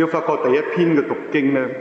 有發覺第一篇嘅讀經咧，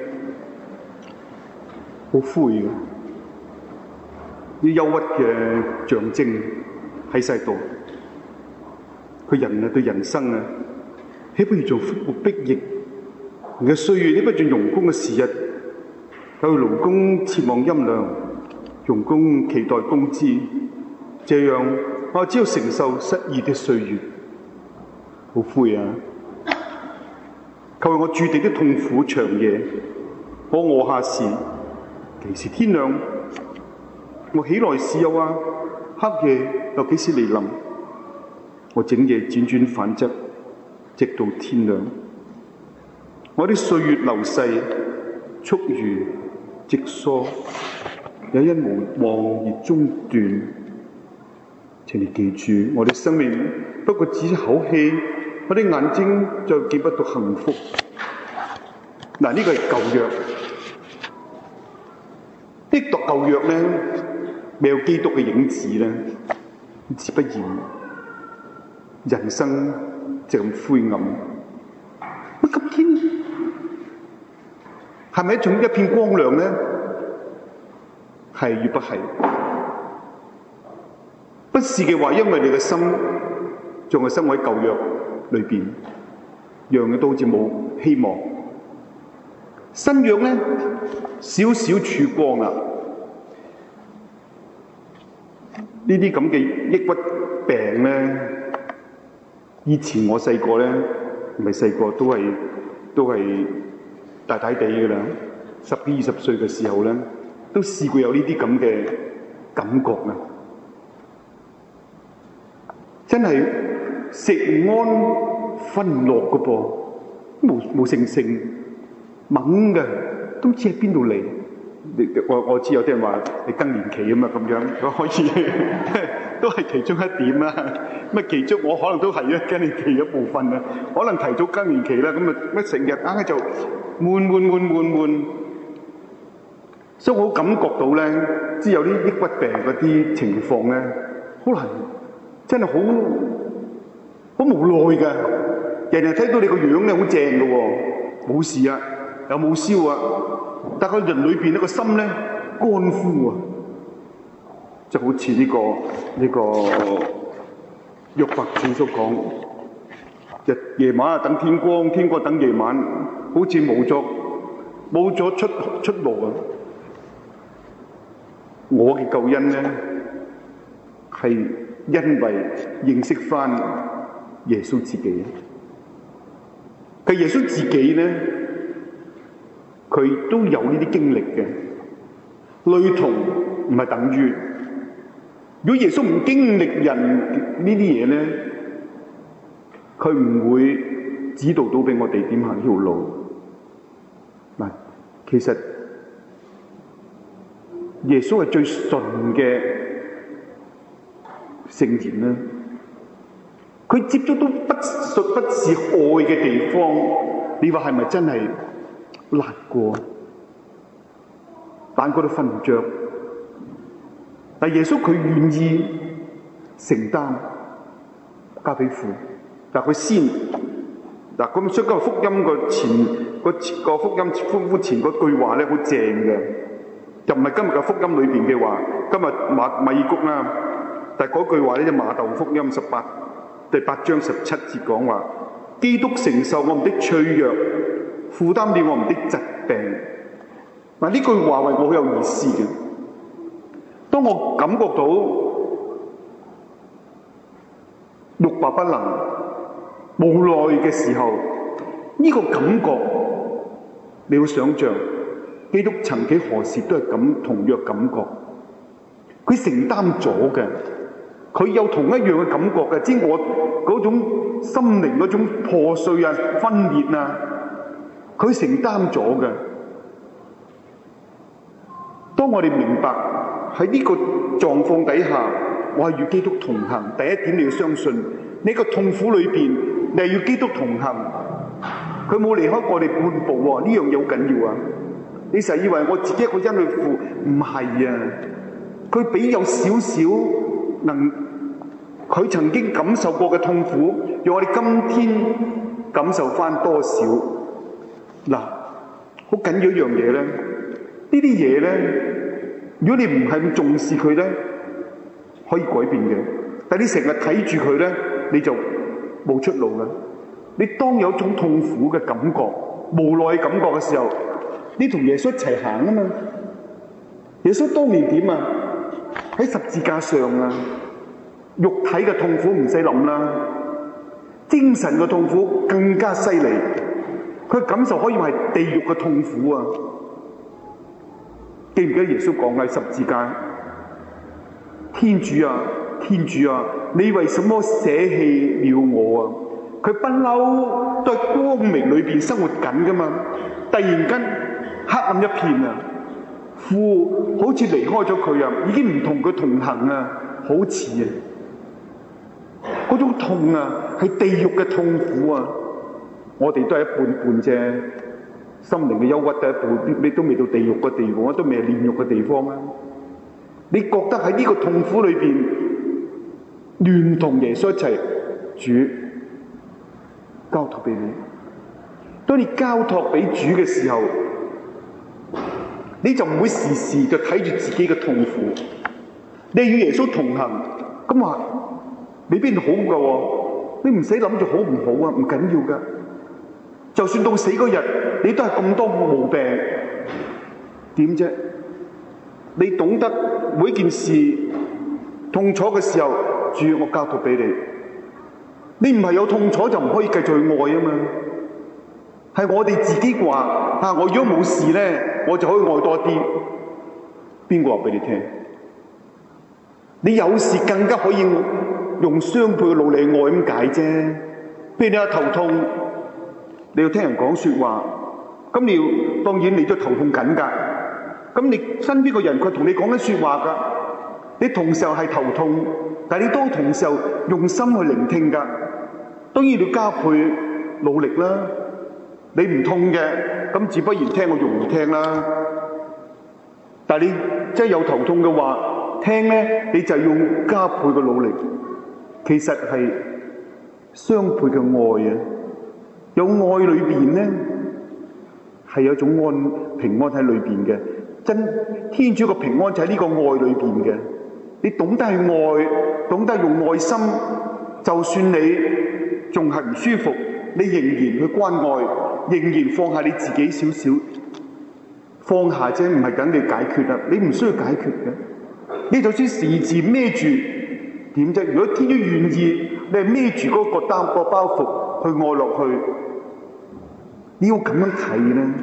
好灰嘅，啲憂鬱嘅象徵喺晒度。佢人啊，對人生啊，豈不如做服逼役？人嘅歲月，豈不盡用功嘅時日，有勞工切望陰涼，用功期待工資，這樣我只要承受失意的歲月，好灰啊！求我注定的痛苦長夜，我餓下時，幾時天亮？我起來時有啊，黑夜又幾時嚟臨？我整夜輾轉反側，直到天亮。我的歲月流逝，速如直梭，也因無望而中斷。請你記住，我的生命不過只一口氣，我的眼睛就見不到幸福。嗱，呢個係舊約，呢讀舊約咧，未有基督嘅影子咧，自不然人生就咁灰暗。咁今天係咪一片光亮咧？係與不係？不是嘅話，因為你嘅心仲係生活喺舊約裏邊，樣嘢都好似冇希望。新約咧，少少曙光啦。呢啲咁嘅抑鬱病咧，以前我細個咧，唔係細個都係大大地嘅啦。10幾20歲嘅時候咧，都試過有呢啲咁嘅感覺啦。真係食唔安瞓唔落嘅噃，冇性性猛嘅，都唔知喺邊度嚟。我知有啲人話你更年期啊嘛，咁樣可以都係其中一點啦。咁其中我可能都係更年期一部分啦，可能提早更年期啦，咁啊乜成日硬係就悶，所以我感覺到咧，即係有啲抑鬱病嗰啲情況咧，好難。真係好無奈㗎，人人睇到你個樣咧好正㗎喎，冇事啊，又冇燒啊，但係個人裏邊呢個心咧乾枯啊，就好似呢個約伯記所講，夜晚啊等天光，天光等夜晚，好似冇咗出路啊！我嘅救恩咧係因為認識翻耶穌自己，佢耶穌自己咧，佢都有呢啲經歷嘅，類同唔係等於。如果耶穌唔經歷人呢啲嘢咧，佢唔會指導到俾我哋點行呢條路。嗱，其實耶穌係最純嘅聖言啦，佢接觸到不是愛嘅地方，你話係咪真係難過？但佢都瞓唔着，但耶穌佢願意承擔，交俾父，但佢先嗱咁，所以今日福音個福音歡呼前嗰句話咧好正嘅，就唔係今日嘅福音裏邊嘅話，今日馬爾谷啦。但係嗰句話咧，就馬竇福音第8章17節講話，基督承受我們的脆弱，負擔了我們的疾病。嗱，呢句話為我好有意思嘅。當我感覺到欲罷不能、無奈嘅時候，呢個感覺你要想像，基督曾幾何時都係咁同樣感覺，佢承擔咗嘅。佢有同一樣嘅感覺嘅，即係我嗰種心靈嗰種破碎啊、分裂啊，佢承擔咗嘅。當我哋明白喺呢個狀況底下，我係與基督同行。第一點你要相信，呢個痛苦裏邊，你係與基督同行。佢冇離開我哋半步喎，呢樣嘢好緊要啊！你成日以為我自己一個人去負，唔係啊！佢俾有少少佢曾經感受過嘅痛苦，讓我哋今天感受翻多少。 嗱，好緊要一樣嘢咧，呢啲嘢咧，如果你唔係咁重視佢咧，可以改變嘅。但係你成日睇住佢咧，你就冇出路啦。你當有一種痛苦嘅感覺、無奈感覺嘅時候，你同耶穌一齊行啊嘛。耶穌當年點啊？喺十字架上啊，肉體嘅痛苦唔使諗啦，精神嘅痛苦更加犀利。佢感受可以話係地獄嘅痛苦啊！記唔記得耶穌講喺十字架？天主啊，天主啊，你為什麼捨棄了我啊？佢不嬲都喺光明裏邊生活緊噶嘛，突然間黑暗一片啊！父好似離開咗佢啊，已經唔同佢同行啊，好似啊，嗰種痛啊，係地獄嘅痛苦啊！我哋都係一半半啫，心靈嘅憂鬱都係一半，你都未到地獄嘅地方，我都未係煉獄嘅地方啊！你覺得喺呢個痛苦裏邊，聯同耶穌一齊，主交託俾你。當你交託俾主嘅時候，你就唔會時時就睇住自己嘅痛苦。你與耶穌同行，咁話你邊好㗎喎？你唔使諗住好唔好啊，唔緊要㗎。就算到死嗰日，你都係咁多毛病，點啫？你懂得每件事痛楚嘅時候，主，我交託俾你。你唔係有痛楚就唔可以繼續去愛啊嘛？係我哋自己話啊，我如果冇事咧，我就可以愛多啲。邊個話俾你聽？你有事更加可以用雙倍嘅努力愛咁解啫。譬如你有頭痛，你要聽人講說話，咁你要當然你都頭痛緊㗎。咁你身邊個人佢同你講緊說話㗎，你同時候係頭痛，但係你都同時候用心去聆聽㗎。當然你要加倍努力啦。你唔痛嘅，咁自不然聽我容易聽啦。但係你真係有頭痛嘅話，聽咧你就用加倍嘅努力。其實係雙倍嘅愛啊！有愛裏邊咧，係有一種平安喺裏邊嘅。真天主嘅平安就喺呢個愛裏邊嘅。你懂得去愛，懂得用愛心，就算你仲係唔舒服，你仍然去關愛，仍然放下你自己少少，放下啫，唔係等你解決啦。你唔需要解決嘅，你就算時時孭住點啫？如果天主願意，你係孭住嗰個包袱去愛落去，你要咁樣睇咧。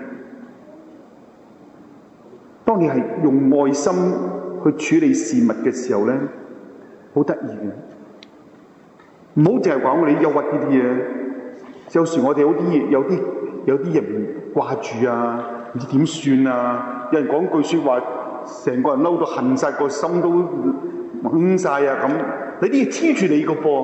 當你係用愛心去處理事物嘅時候咧，好得意嘅。唔好淨係講我哋憂鬱呢啲嘢。有時我哋有啲人掛住啊，唔知點算啊。有人講句說話，成個人嬲到恨晒，個心都懵晒啊咁。你啲嘢黐住你個噃，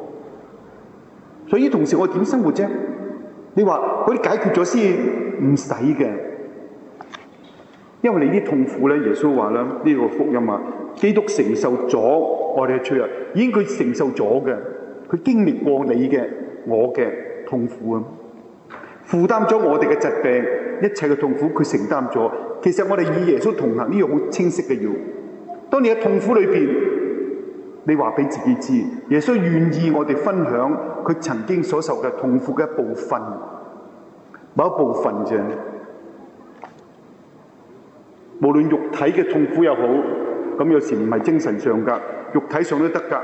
所以同時我點生活啫？你話嗰啲解決咗先唔使嘅，因為你啲痛苦咧，耶穌話啦，呢個福音啊，基督承受咗我哋嘅罪啊，已經佢承受咗嘅，佢經歷過你嘅我嘅痛苦啊，負擔咗我哋嘅疾病，一切嘅痛苦佢承擔咗。其實我哋與耶穌同行呢個好清晰嘅要。當你喺痛苦裏邊，你話俾自己知，耶穌願意我哋分享佢曾經所受嘅痛苦嘅一部分，某一部分啫。無論肉體嘅痛苦又好，咁有時唔係精神上噶，肉體上都得噶。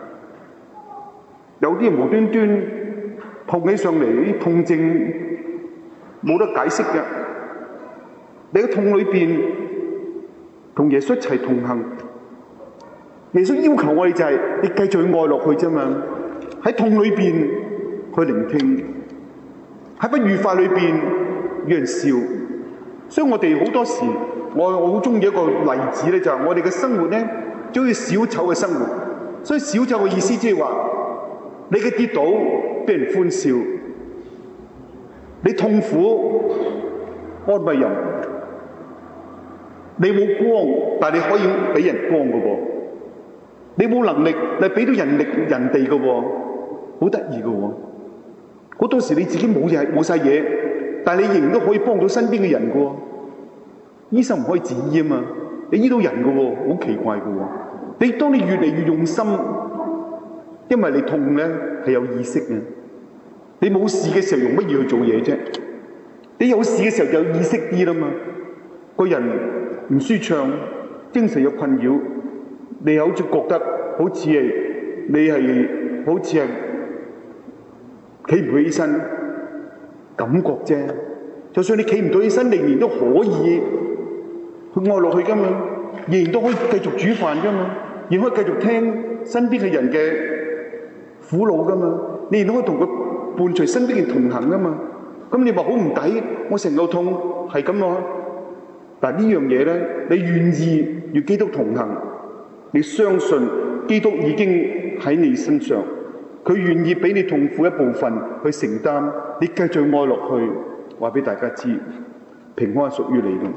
有啲人無端端痛起上嚟，啲痛症冇得解釋嘅。你喺痛裏邊同耶穌一齊同行，耶穌要求我哋就係你繼續愛落去啫嘛。喺痛裏邊去聆聽，喺不愉快裏邊與人笑。所以我哋好多時，我好中意一個例子咧，就係我哋嘅生活咧，就好似小丑嘅生活。所以小丑嘅意思即係話，你嘅跌倒俾人歡笑，你痛苦安慰人，你冇光，但係你可以俾人光嘅喎。你冇能力，你俾到人力人哋嘅喎，好得意嘅喎。好多時你自己冇嘢冇曬嘢， 但係你仍然都可以幫到身邊嘅人嘅喎。醫生唔可以自醫啊嘛，你醫到人嘅喎，好奇怪嘅喎。當你越嚟越用心，因為你痛咧係有意識嘅。你冇事嘅時候用乜嘢去做嘢啫？你有事嘅時候就有意識啲啦嘛。個人唔舒暢，精神有困擾，你好似覺得好似係你係好似係企唔起身，感覺啫。就算你企唔到起身，仍然都可以去愛落去噶嘛，仍然都可以繼續煮飯噶嘛，仍然可以繼續聽身邊嘅人嘅苦惱噶嘛，你仍然可以同佢伴隨身邊嘅人同行噶嘛。咁你話好唔抵？我成個痛係咁咯。但呢樣嘢咧，你願意與基督同行，你相信基督已經喺你身上，佢願意俾你痛苦一部分去承擔，你繼續愛落去，話俾大家知，平安係屬於你嘅。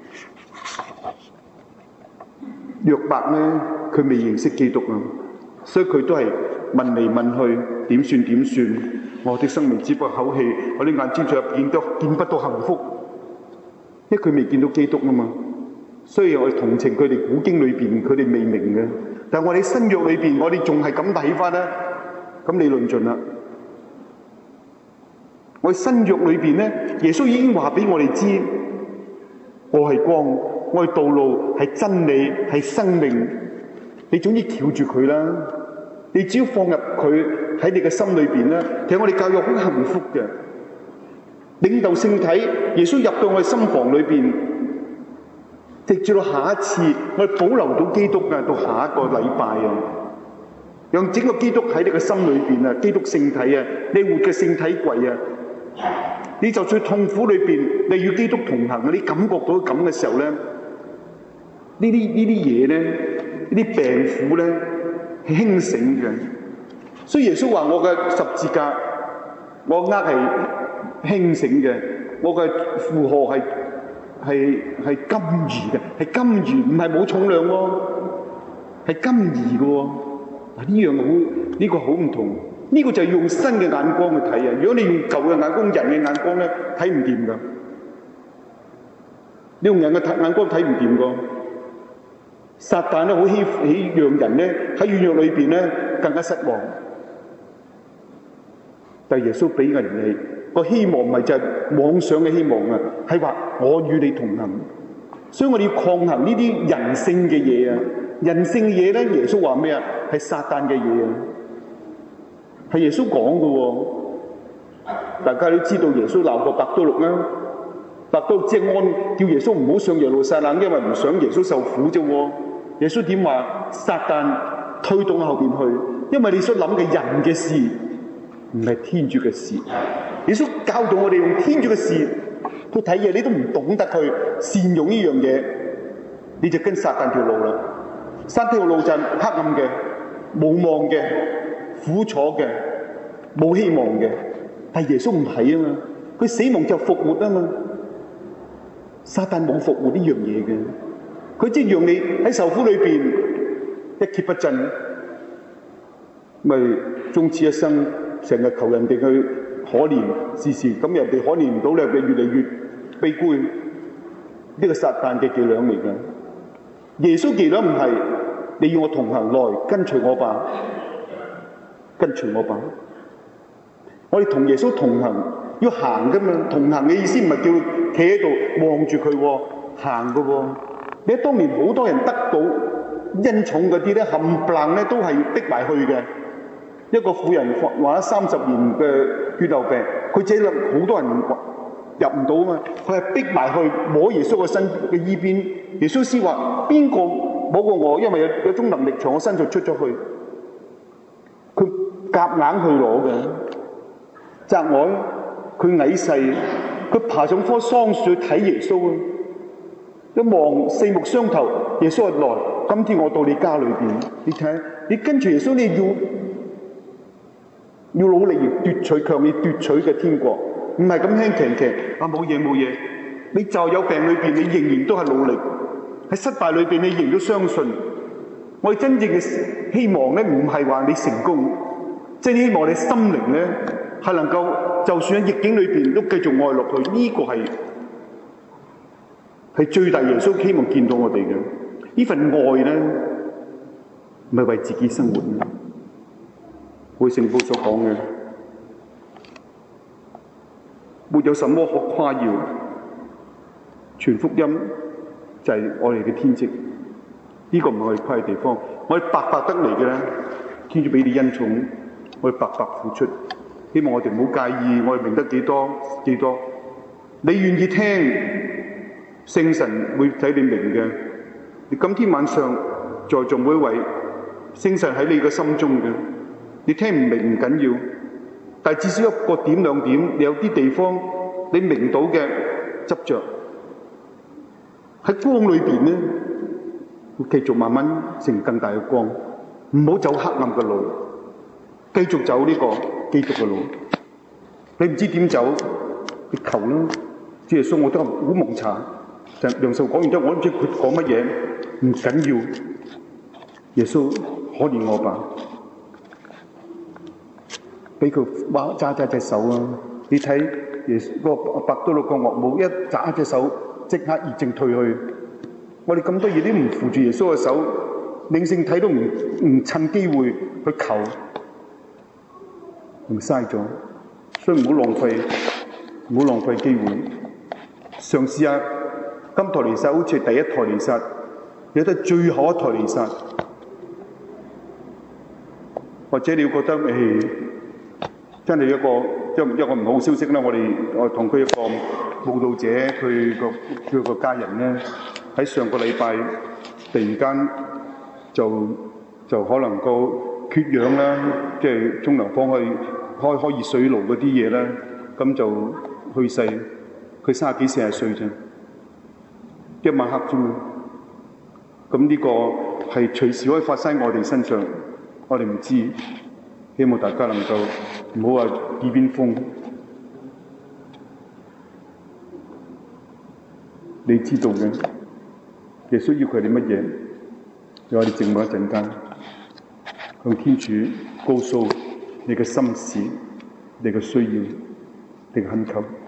約伯咧，佢未認識基督啊，所以佢都係問嚟問去，點算點算？我的生命只不過口氣，我啲眼睛仲見不到幸福，因為佢未見到基督啊嘛。所以我哋同情佢哋古經裏邊，佢哋未明嘅。但係我哋新約裏邊，我哋仲係咁睇翻咧，咁你論盡啦。我哋新約裏邊咧，耶穌已經話俾我哋知，我係光，我係道路，係真理，係生命。你總之翹住佢啦，你只要放入佢喺你嘅心裏邊咧，其實我哋教育好幸福嘅。領導聖體，耶穌入到我哋心房裏邊，直至到下一次，我哋保留到基督啊，到下一個禮拜啊，讓整個基督喺你嘅心裏邊啊，基督聖體啊，你活嘅聖體櫃啊，你就算痛苦裏邊，你與基督同行啊，你感覺到咁嘅時候咧，呢啲嘢咧，呢啲病苦咧係輕省嘅。所以耶穌話：我嘅十字架，我係輕省嘅，我嘅負荷係甘馀嘅，係甘馀，唔係冇重量喎，係甘馀嘅喎。嗱，呢樣好，呢個好唔同。呢個就係用新嘅眼光去睇啊！如果你用舊嘅眼光、人嘅眼光咧，睇唔掂噶。你用人嘅眼光睇唔掂噶。撒旦咧好喜讓人咧喺軟弱裏邊咧更加失望。但係耶穌俾人哋個希望，唔係就係妄想嘅希望啊，係話我與你同行。所以我哋要抗衡呢啲人性嘅嘢啊！人性嘅嘢咧，耶穌話咩啊？係撒旦嘅嘢啊！係耶穌講嘅喎，大家都知道耶穌鬧過伯多祿啦，伯多祿即係按叫耶穌唔好上耶路撒冷，因為唔想耶穌受苦啫喎。耶穌點話？撒旦推動後邊去，因為你所諗嘅人嘅事唔係天主嘅事。耶穌教導我哋用天主嘅事去睇嘢，你都唔懂得去善用呢樣嘢，你就跟撒旦條路啦。撒旦條路就係黑暗嘅、冇望嘅、苦楚嘅、冇希望嘅。但係耶穌唔係啊嘛，佢死亡就復活啊嘛。撒旦冇復活呢樣嘢嘅，佢即係讓你喺受苦裏邊一蹶不振，咪終此一生成日求人哋去可憐時時，咁人哋可憐唔到你，越嚟越悲觀。呢個撒旦嘅伎倆嚟嘅。耶穌伎倆唔係你要我同行，來跟隨我吧，跟隨我吧。我哋同耶穌同行，要行噶嘛。同行嘅意思唔係叫企喺度望住佢，行噶喎。你睇當年好多人得到恩寵嗰啲咧，冚唪唥咧都係逼埋去嘅。一個婦人患咗30年嘅血漏病，佢這度好多人入唔到啊嘛，佢係逼埋去摸耶穌個身嘅衣邊。耶穌先話：邊個摸過我？因為有種能力從我身上出咗去，佢夾硬去攞嘅。責我，佢矮細，佢爬上棵桑樹去睇耶穌啊！一望四目相投，耶穌話：來，今天我到你家裏邊，你睇，你跟住耶穌，你要努力而奪取，強烈奪取嘅天國，唔係咁輕騎騎啊！冇嘢冇嘢，你就有病裏邊，你仍然都係努力；喺失敗裏邊，你仍然都相信。我哋真正嘅希望咧，唔係話你成功，即係希望你心靈咧係能夠就算喺逆境裏邊都繼續愛落去，呢個係最大耶穌希望見到我哋嘅呢份愛咧，唔係為自己生活嘅。好似聖保所講嘅，沒有什麼可誇耀，傳福音就係我哋嘅天職。呢個唔係我哋虧嘅地方，我哋白白得嚟嘅咧，天主俾你恩寵，我哋白白付出。希望我哋唔好介意，我哋明得幾多幾多。你願意聽，聖神會使你明嘅。你今天晚上在座每一位，聖神喺你嘅心中嘅。你聽唔明唔緊要，但係至少一個點兩點，你有啲地方你明到嘅執着喺光裏邊咧，會繼續慢慢成更大嘅光。唔好走黑暗嘅路，繼續走呢個基督嘅路。你唔知點走，你求啦。主耶穌，我都好蒙查。就楊壽講完之後，我都唔知佢講乜嘢，唔緊要。耶穌可憐我吧，俾佢揸隻手啊！你睇耶穌個伯多祿個岳母一揸隻手，即刻熱症退去。我哋咁多嘢都唔扶住耶穌嘅手，領聖體都唔趁機會去求，唔嘥咗。所以唔好浪費機會。嘗試下今台彌撒好似第一台彌撒，有得最後一台彌撒，或者你要覺得真係一個唔好消息啦！我同佢一個佈道者，佢個家人咧喺上個禮拜突然間就可能個缺氧啦，即係沖涼房去開熱水爐嗰啲嘢啦，咁就去世。佢30幾40歲啫，一晚黑啫嘛。咁呢個係隨時可以發生喺我哋身上，我哋唔知。希望大家能夠唔好話耳邊風。你知道嘅，耶穌要佢哋乜嘢？讓我哋靜默一陣間，向天主告訴你嘅心事、你嘅需要、你嘅懇求。